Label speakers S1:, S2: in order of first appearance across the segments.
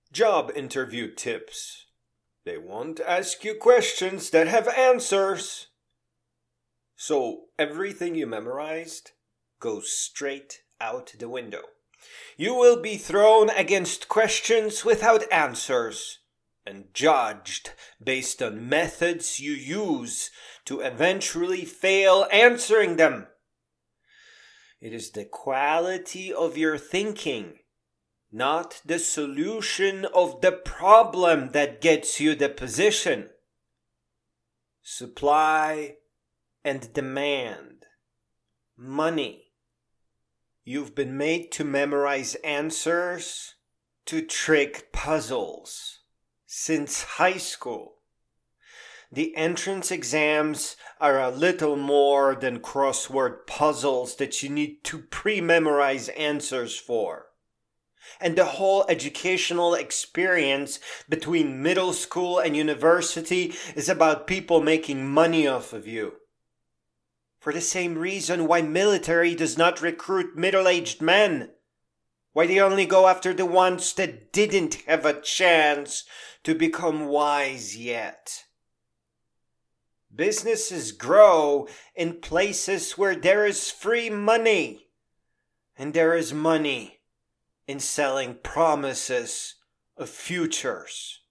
S1: Job interview tips. They won't ask you questions that have answers. So everything you memorized goes straight out the window. You will be thrown against questions without answers and judged based on methods you use to eventually fail answering them. It is the quality of your thinking, not the solution of the problem, that gets you the position. Supply and demand. Money. You've been made to memorize answers to trick puzzles since high school. The entrance exams are a little more than crossword puzzles that you need to pre-memorize answers for. And the whole educational experience between middle school and university is about people making money off of you. For the same reason why military does not recruit middle-aged men. Why they only go after the ones that didn't have a chance to become wise yet. Businesses grow in places where there is free money. And there is money in selling promises of futures.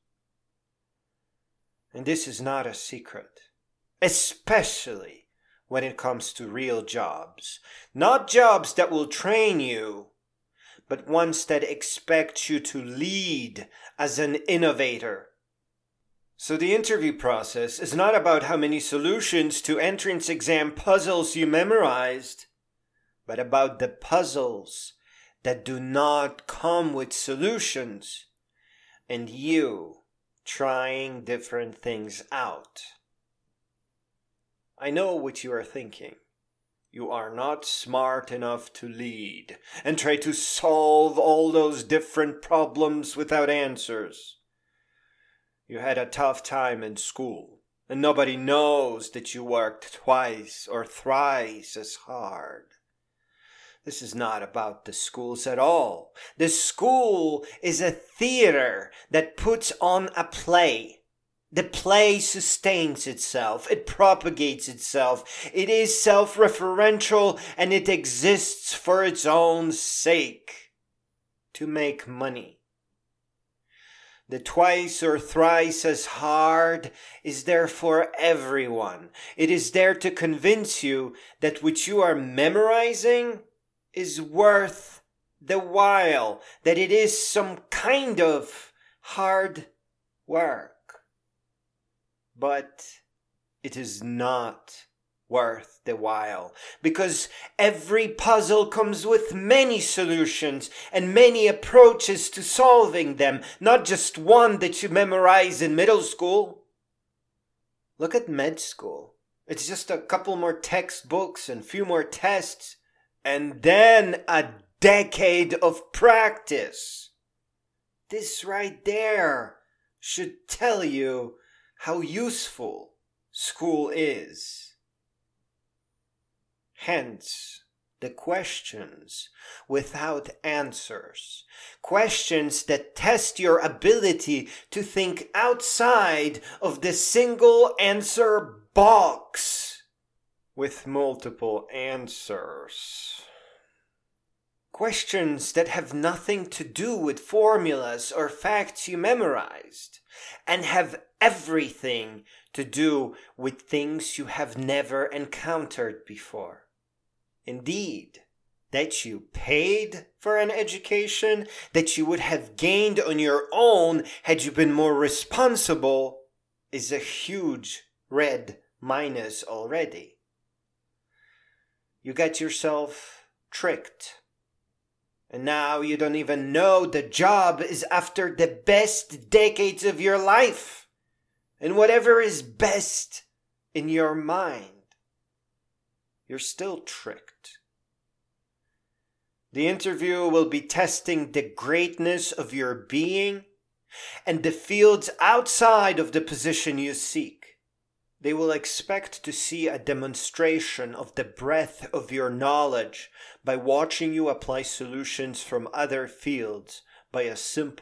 S1: And this is not a secret, especially when it comes to real jobs. Not jobs that will train you, but ones that expect you to lead as an innovator. So the interview process is not about how many solutions to entrance exam puzzles you memorized, but about the puzzles that do not come with solutions, and you trying different things out. I know what you are thinking. You are not smart enough to lead and try to solve all those different problems without answers. You had a tough time in school, and nobody knows that you worked twice or thrice as hard. This is not about the schools at all. The school is a theater that puts on a play. The play sustains itself. It propagates itself. It is self-referential, and it exists for its own sake, to make money. The twice or thrice as hard is there for everyone. It is there to convince you that what you are memorizing is worth the while, that it is some kind of hard work. But it is not worth the while, because every puzzle comes with many solutions and many approaches to solving them, not just one that you memorize in middle school. Look at med school. It's just a couple more textbooks and few more tests, and then a decade of practice. This right there should tell you how useful school is. Hence, the questions without answers. Questions that test your ability to think outside of the single answer box with multiple answers. Questions that have nothing to do with formulas or facts you memorized, and have everything to do with things you have never encountered before. Indeed, that you paid for an education that you would have gained on your own had you been more responsible is a huge red minus already. You got yourself tricked. And now you don't even know the job is after the best decades of your life. And whatever is best in your mind, you're still tricked. The interview will be testing the greatness of your being and the fields outside of the position you seek. They will expect to see a demonstration of the breadth of your knowledge by watching you apply solutions from other fields by a simple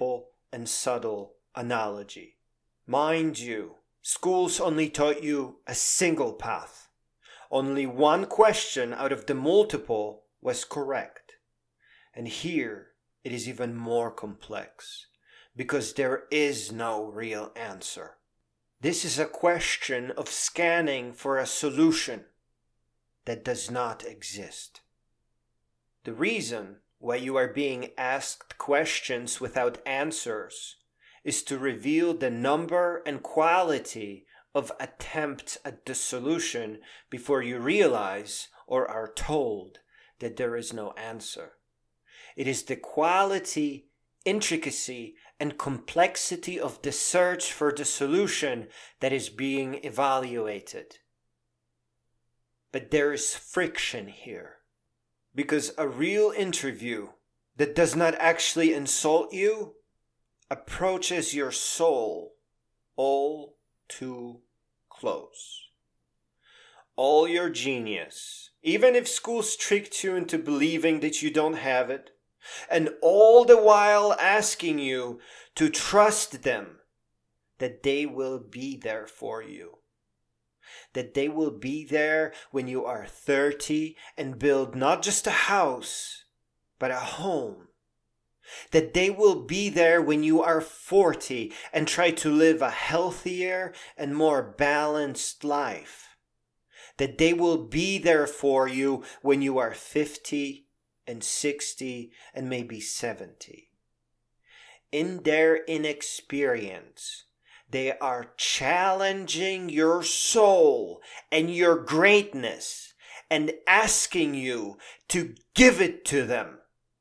S1: and subtle analogy. Mind you, schools only taught you a single path. Only one question out of the multiple was correct. And here it is even more complex, because there is no real answer. This is a question of scanning for a solution that does not exist. The reason why you are being asked questions without answers is to reveal the number and quality of attempts at the solution before you realize or are told that there is no answer. It is the quality, intricacy, and complexity of the search for the solution that is being evaluated. But there is friction here, because a real interview that does not actually insult you approaches your soul all too close. All your genius, even if schools tricked you into believing that you don't have it, and all the while asking you to trust them, that they will be there for you. That they will be there when you are 30 and build not just a house, but a home. That they will be there when you are 40 and try to live a healthier and more balanced life. That they will be there for you when you are 50 and 60 and maybe 70. In their inexperience, they are challenging your soul and your greatness and asking you to give it to them.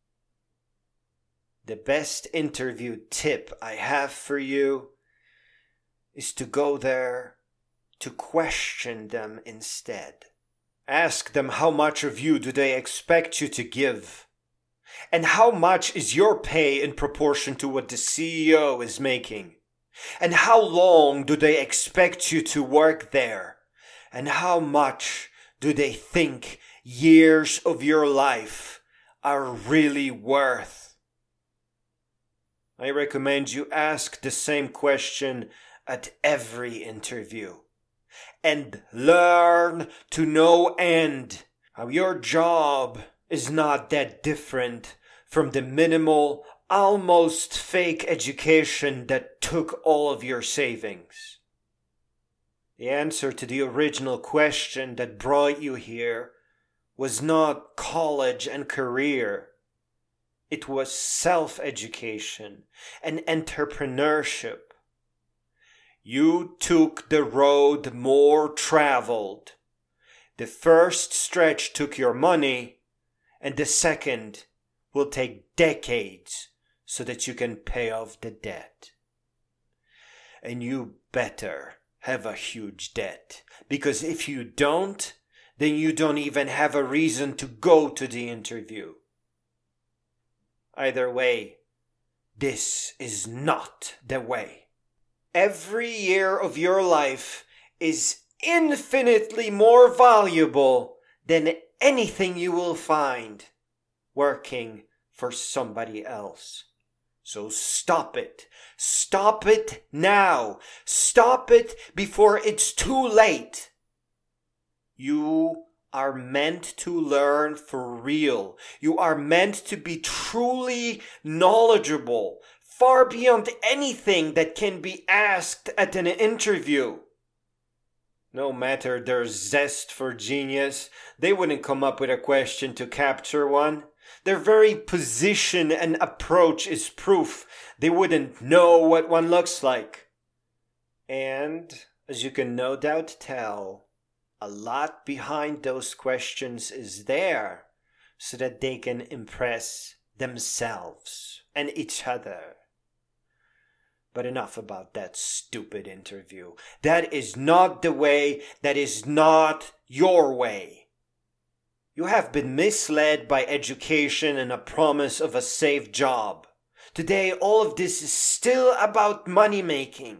S1: The best interview tip I have for you is to go there to question them instead. Ask them how much of you do they expect you to give? And how much is your pay in proportion to what the CEO is making? And how long do they expect you to work there? And how much do they think years of your life are really worth? I recommend you ask the same question at every interview. And learn to no end how your job is not that different from the minimal, almost fake education that took all of your savings. The answer to the original question that brought you here was not college and career. It was self-education and entrepreneurship. You took the road more traveled. The first stretch took your money, and the second will take decades so that you can pay off the debt. And you better have a huge debt, because if you don't, then you don't even have a reason to go to the interview. Either way, this is not the way. Every year of your life is infinitely more valuable than anything you will find working for somebody else. So stop it. Stop it now. Stop it before it's too late. You are meant to learn for real. You are meant to be truly knowledgeable, far beyond anything that can be asked at an interview. No matter their zest for genius, they wouldn't come up with a question to capture one. Their very position and approach is proof they wouldn't know what one looks like. And, as you can no doubt tell, a lot behind those questions is there so that they can impress themselves and each other. But enough about that stupid interview. That is not the way. That is not your way. You have been misled by education and a promise of a safe job. Today, all of this is still about money making.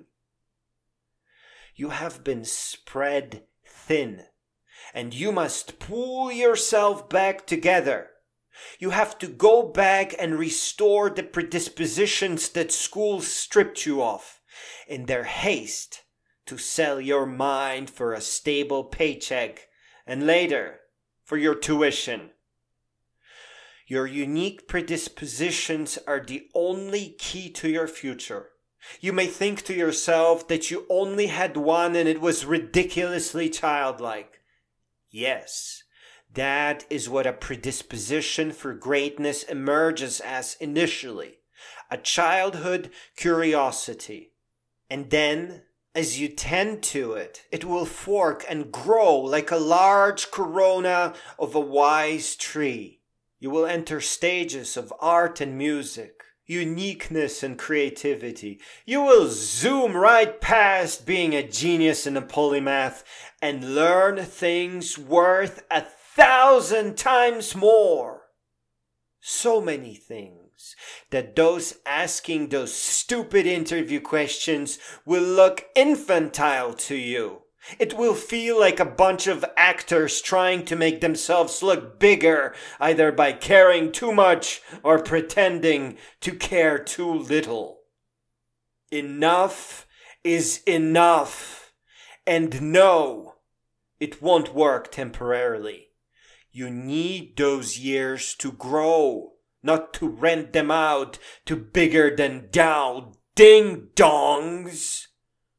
S1: You have been spread thin, and you must pull yourself back together. You have to go back and restore the predispositions that school stripped you of in their haste to sell your mind for a stable paycheck and later for your tuition. Your unique predispositions are the only key to your future. You may think to yourself that you only had one and it was ridiculously childlike. Yes, that is what a predisposition for greatness emerges as initially, a childhood curiosity. And then, as you tend to it, it will fork and grow like a large corona of a wise tree. You will enter stages of art and music, uniqueness and creativity. You will zoom right past being a genius and a polymath and learn things worth 1,000 times more. So many things that those asking those stupid interview questions will look infantile to you. It will feel like a bunch of actors trying to make themselves look bigger, either by caring too much or pretending to care too little. Enough is enough. And no, it won't work temporarily. You need those years to grow, not to rent them out to bigger than thou ding-dongs.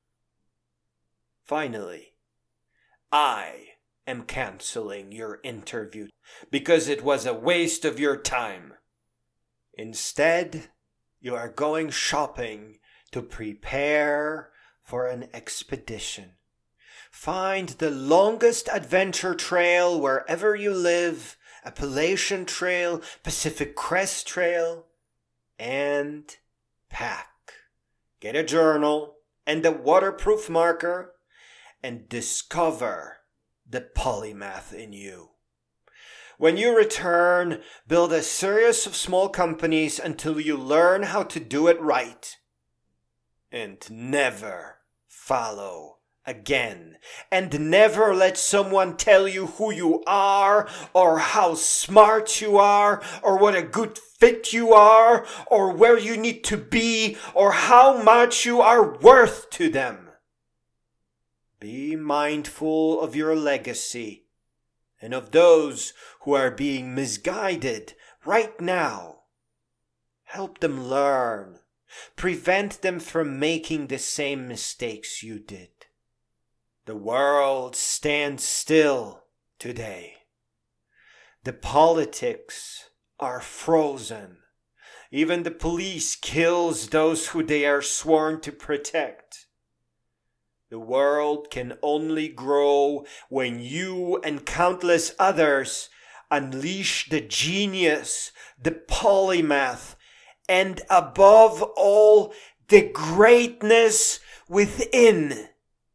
S1: Finally, I am canceling your interview because it was a waste of your time. Instead, you are going shopping to prepare for an expedition. Find the longest adventure trail wherever you live, Appalachian Trail, Pacific Crest Trail, and pack. Get a journal and a waterproof marker and discover the polymath in you. When you return, build a series of small companies until you learn how to do it right. And never follow again. And never let someone tell you who you are, or how smart you are, or what a good fit you are, or where you need to be, or how much you are worth to them. Be mindful of your legacy and of those who are being misguided right now. Help them learn. Prevent them from making the same mistakes you did. The world stands still today. The politics are frozen. Even the police kills those who they are sworn to protect. The world can only grow when you and countless others unleash the genius, the polymath, and above all, the greatness within.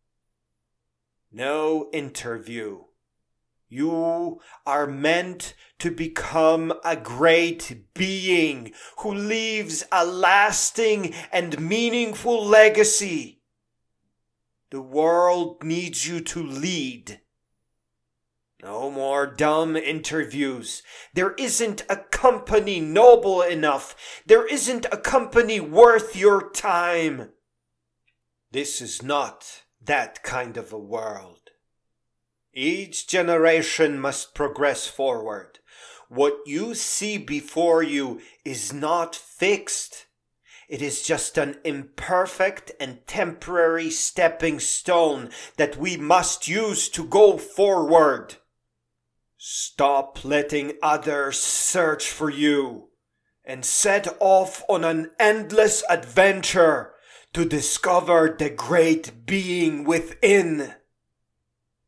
S1: No interview. You are meant to become a great being who leaves a lasting and meaningful legacy. The world needs you to lead. No more dumb interviews. There isn't a company noble enough. There isn't a company worth your time. This is not that kind of a world. Each generation must progress forward. What you see before you is not fixed. It is just an imperfect and temporary stepping stone that we must use to go forward. Stop letting others search for you and set off on an endless adventure to discover the great being within.